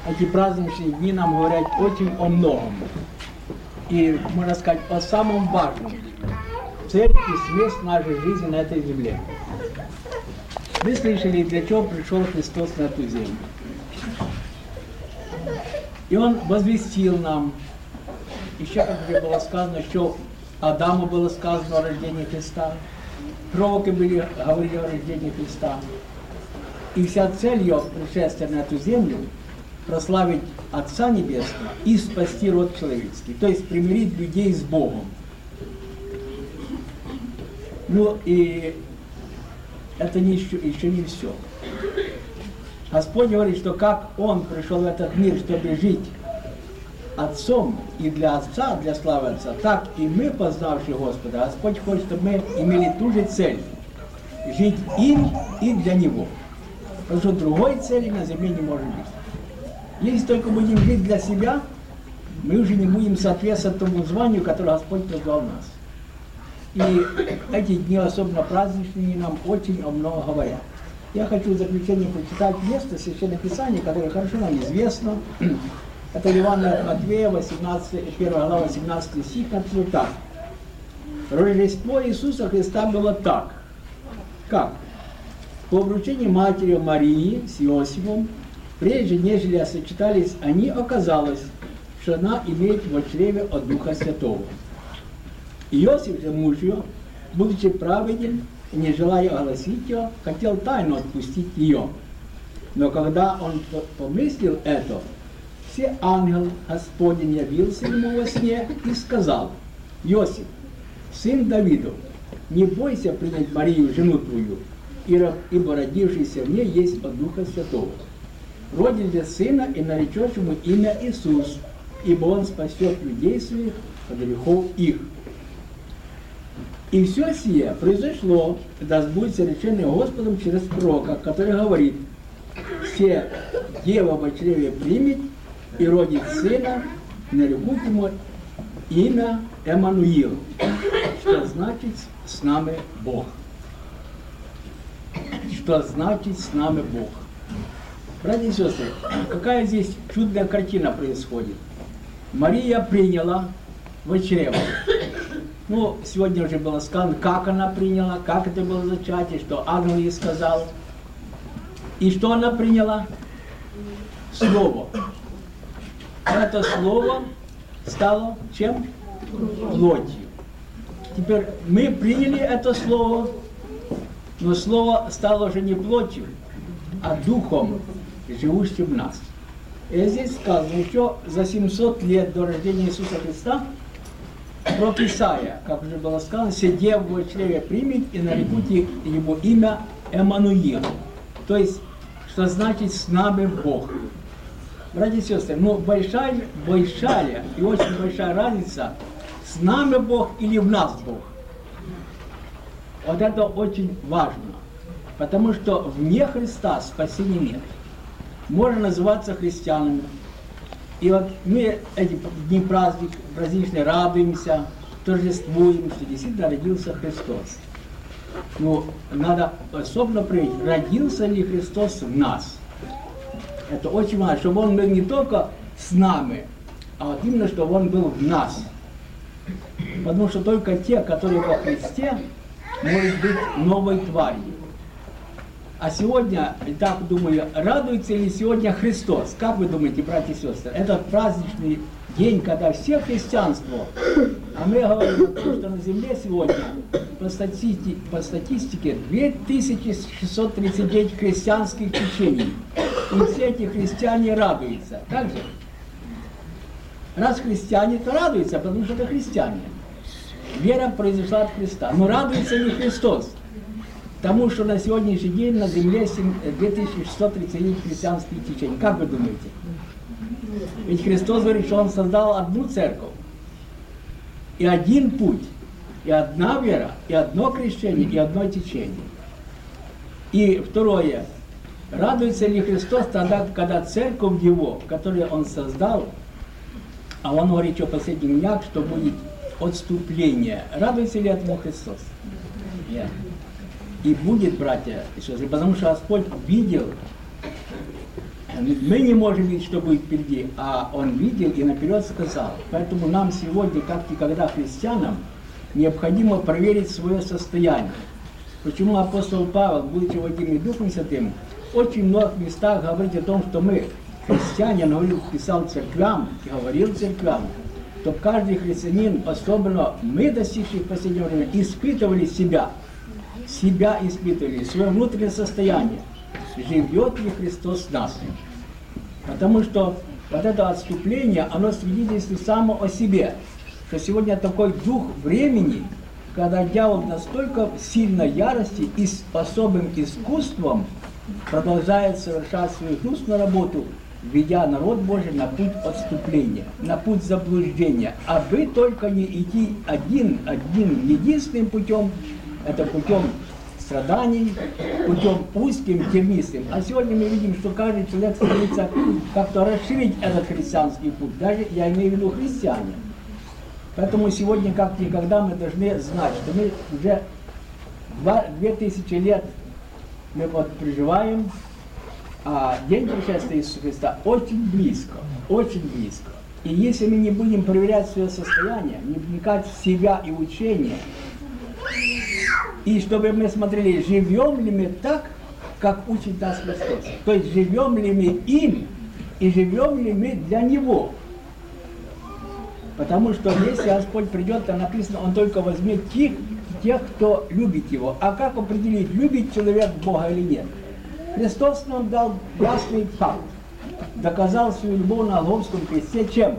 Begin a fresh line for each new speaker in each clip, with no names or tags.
эти праздничные дни нам говорят очень о многом. И, можно сказать, о самом важном. Цель и смысл нашей жизни на этой земле. Вы слышали, для чего пришел Христос на эту землю. И Он возвестил нам, еще, как уже было сказано, что Адаму было сказано о рождении Христа, пророки говорили о рождении Христа. И вся цель Его пришествия на эту землю — прославить Отца Небесного и спасти род человеческий, то есть примирить людей с Богом. Ну и это еще не все. Господь говорит, что как Он пришел в этот мир, чтобы жить Отцом и для Отца, для славы Отца, так и мы, познавшие Господа, Господь хочет, чтобы мы имели ту же цель — жить им и для Него. Потому что другой цели на земле не может быть. Если только будем жить для себя, мы уже не будем соответствовать тому званию, которое Господь призвал нас. И эти дни, особенно праздничные, нам очень о многом говорят. Я хочу в заключение прочитать место Священного Писания, которое хорошо нам известно. Это Евангелие от Матвея, 1 глава, 18 стих, написано так. Рождество Иисуса Христа было так. Как? По обручению матери Марии с Иосифом, прежде нежели сочетались они, оказалось, что она имеет в чреве от Духа Святого. Иосиф же, муж ее, будучи праведен и не желая огласить ее, хотел тайно отпустить ее. Но когда он помыслил это, все ангел Господень явился ему во сне и сказал: Иосиф, сын Давидов, не бойся принять Марию, жену твою, ибо родившийся в ней есть от Духа Святого. Родишь же сына и наречешь ему имя Иисус, ибо он спасет людей своих от грехов их. И все сие произошло, когда сбудется речение Господом через пророка, который говорит: все дева во чреве примет и родит сына, и нарекут ему имя Эммануил, что значит «с нами Бог». Что значит «с нами Бог». Братья и сестры, какая здесь чудная картина происходит. Мария приняла во чрево. Ну, сегодня уже было сказано, как она приняла, как это было зачатие, что ангел ей сказал. И что она приняла? Слово. Это слово стало чем? Плотью. Теперь мы приняли это слово, но слово стало уже не плотью, а духом, живущим в нас. И здесь сказано, еще за 700 лет до рождения Иисуса Христа, пророк Исаия, как уже было сказано, все девы в чреве примет и нарекут ему имя Эммануил. То есть, что значит «с нами Бог». Братья и сестры, но большая и очень большая разница, с нами Бог или в нас Бог. Вот это очень важно, потому что вне Христа спасения нет. Можно называться христианами. И вот мы эти дни праздничные радуемся, торжествуем, что действительно родился Христос. Но надо особенно проверить, родился ли Христос в нас. Это очень важно, чтобы Он был не только с нами, а вот именно, чтобы Он был в нас. Потому что только те, которые во Христе, могут быть новой тварью. А сегодня, так думаю, радуется ли сегодня Христос? Как вы думаете, братья и сестры? Этот праздничный день, когда все христианство, а мы говорим о том, что на земле сегодня по статистике 2639 христианских течений. И все эти христиане радуются. Так же? Раз христиане, то радуются, потому что это христиане. Вера произошла от Христа. Но радуется ли Христос? Потому что на сегодняшний день на земле 2639 христианских течений. Как вы думаете? Ведь Христос говорит, что Он создал одну церковь. И один путь. И одна вера, и одно крещение, и одно течение. И второе. Радуется ли Христос тогда, когда церковь Его, которую Он создал, а Он говорит, что в последних днях, что будет отступление. Радуется ли этому Христос? Нет. И будет, братья и сестры, потому что Господь видел Мы не можем видеть, что будет впереди, а Он видел и наперед сказал. Поэтому нам сегодня, как никогда христианам, необходимо проверить свое состояние. Почему апостол Павел, будучи водимый Духом Святым, в очень многих местах говорит о том, что мы, христиане, он говорил, писал церквям, говорил церквям, что каждый христианин, особенно мы, достигшие в последнее время, испытывали себя испытывали, свое внутреннее состояние. Живет ли Христос в нас? Потому что вот это отступление, оно свидетельствует само о себе, что сегодня такой дух времени, когда дьявол настолько сильной ярости и с особым искусством продолжает совершать свою гнусную работу, ведя народ Божий на путь отступления, на путь заблуждения. А вы только не идти единственным путем, это путем страданий, путем узким, тернистым. А сегодня мы видим, что каждый человек стремится как-то расширить этот христианский путь. Даже я имею в виду христиане. Поэтому сегодня, как никогда, мы должны знать, что мы уже 2000 лет мы вот проживаем, а день пришествия Иисуса Христа очень близко, очень близко. И если мы не будем проверять свое состояние, не вникать в себя и учение, и чтобы мы смотрели, живем ли мы так, как учит нас Христос. То есть живем ли мы им, и живем ли мы для Него. Потому что если Господь придет, то написано, Он только возьмет тех, кто любит Его. А как определить, любит человек Бога или нет? Христос нам дал ясный факт. Доказал свою любовь на Голгофском кресте чем?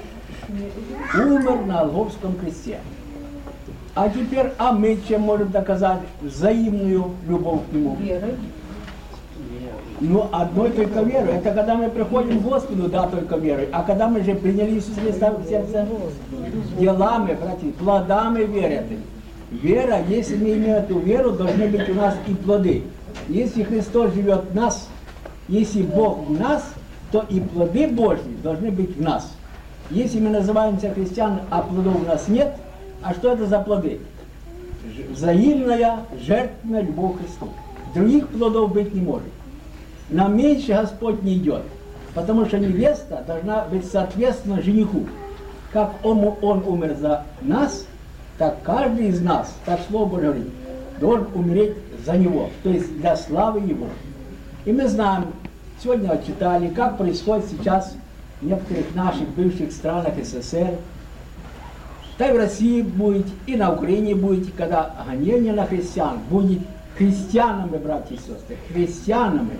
Умер на Голгофском кресте. А теперь, мы чем можем доказать взаимную любовь к Нему?
Верой.
Ну, одной только верой. Это когда мы приходим к Господу, да, только верой. А когда мы же приняли Иисуса Христа в сердце, делами, братья, плодами веры. Вера, если мы имеем эту веру, должны быть у нас и плоды. Если Христос живет в нас, если Бог в нас, то и плоды Божьи должны быть в нас. Если мы называемся христианами, а плодов у нас нет, а что это за плоды? Взаимная, жертвенная любовь к Христу. Других плодов быть не может. Нам меньше Господь не идет, потому что невеста должна быть соответственно жениху. Как он умер за нас, так каждый из нас, так Слово Божие говорит, должен умереть за Него, то есть для славы Его. И мы знаем, сегодня читали, как происходит сейчас в некоторых наших бывших странах СССР, да и в России будет, и на Украине будет, когда гонение на христиан будет христианами, братья и сестры, христианами.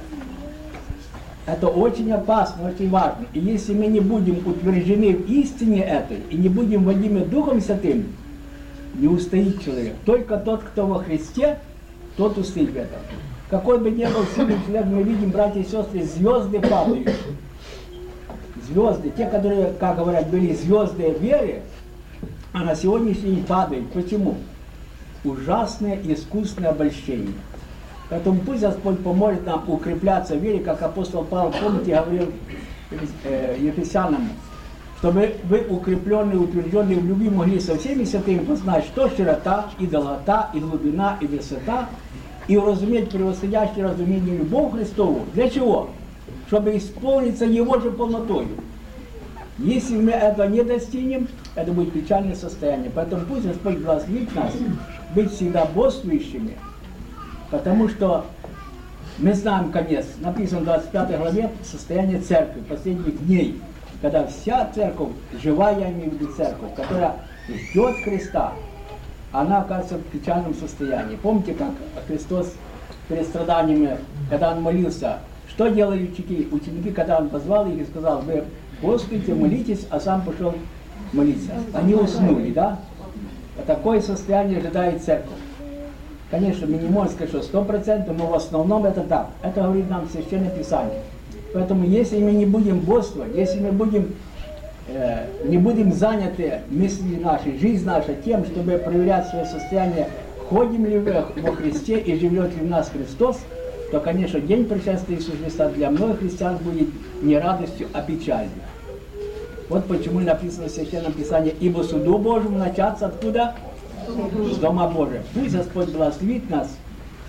Это очень опасно, очень важно. И если мы не будем утверждены в истине этой, и не будем водимы Духом Святым, не устоит человек. Только тот, кто во Христе, тот устоит в этом. Какой бы ни был сильный человек, мы видим, братья и сестры, звезды падают. Звезды, те, которые, как говорят, были звезды веры, а на сегодняшний день падают. Почему? Ужасное искусственное обольщение. Поэтому пусть Господь поможет нам укрепляться в вере, как апостол Павел, помните, говорил Ефесянам, чтобы вы укрепленные, утвержденные в любви могли со всеми святыми познать, что широта, и долгота, и глубина, и высота, и уразуметь превосходящее разумение любовь Христову. Для чего? Чтобы исполниться Его же полнотою. Если мы этого не достигнем, это будет печальное состояние. Поэтому пусть Господь благословит нас быть всегда бодрствующими, потому что мы знаем конец. Написано в 25 главе состояние церкви последних дней, когда вся церковь, живая, я имею в виду церковь, которая ждет Христа, она оказывается в печальном состоянии. Помните, как Христос перед страданиями, когда Он молился, что делали ученики, когда Он позвал их и сказал, вы Господи, молитесь, а сам пошел молиться. Они уснули, да? Такое состояние ожидает церковь. Конечно, мы не можем сказать, что 100%, но в основном это так. Это говорит нам Священное Писание. Поэтому если мы не будем бодрствовать, если мы не будем заняты мысли нашей, жизнь наша тем, чтобы проверять свое состояние, ходим ли мы во Христе и живет ли в нас Христос, то, конечно, день пришествия Иисуса Христа для многих христиан будет не радостью, а печалью. Вот почему написано в Священном Писании, ибо суду Божьему начаться откуда? С Дома Божия. Пусть Господь благословит нас в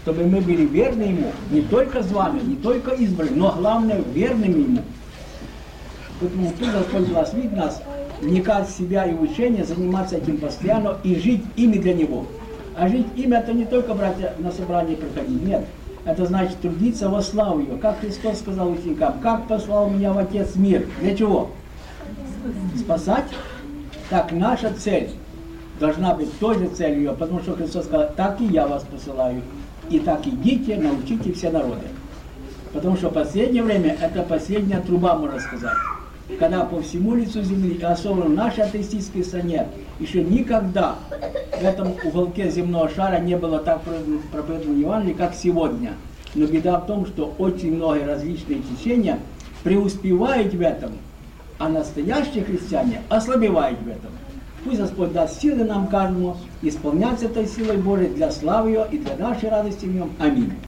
чтобы мы были верны Ему, не только званы, не только избраны, но главное, верными Ему. Поэтому пусть Господь благословит нас вникать в себя и в учение, заниматься этим постоянно и жить ими для Него. А жить ими это не только, братья, на собрание приходить, нет. Это значит трудиться во славу Ее. Как Христос сказал ученикам, как послал меня в Отец мир. Для чего? Спасать? Так наша цель должна быть той же целью ее, потому что Христос сказал, так и я вас посылаю. И так идите, научите все народы. Потому что в последнее время это последняя труба, можно сказать. Когда по всему лицу земли, особенно в нашей атеистической стране, еще никогда в этом уголке земного шара не было так проповедано Евангелие, как сегодня. Но беда в том, что очень многие различные течения преуспевают в этом, а настоящие христиане ослабевают в этом. Пусть Господь даст силы нам каждому исполняться этой силой Божией для славы Ее и для нашей радости в Нем. Аминь.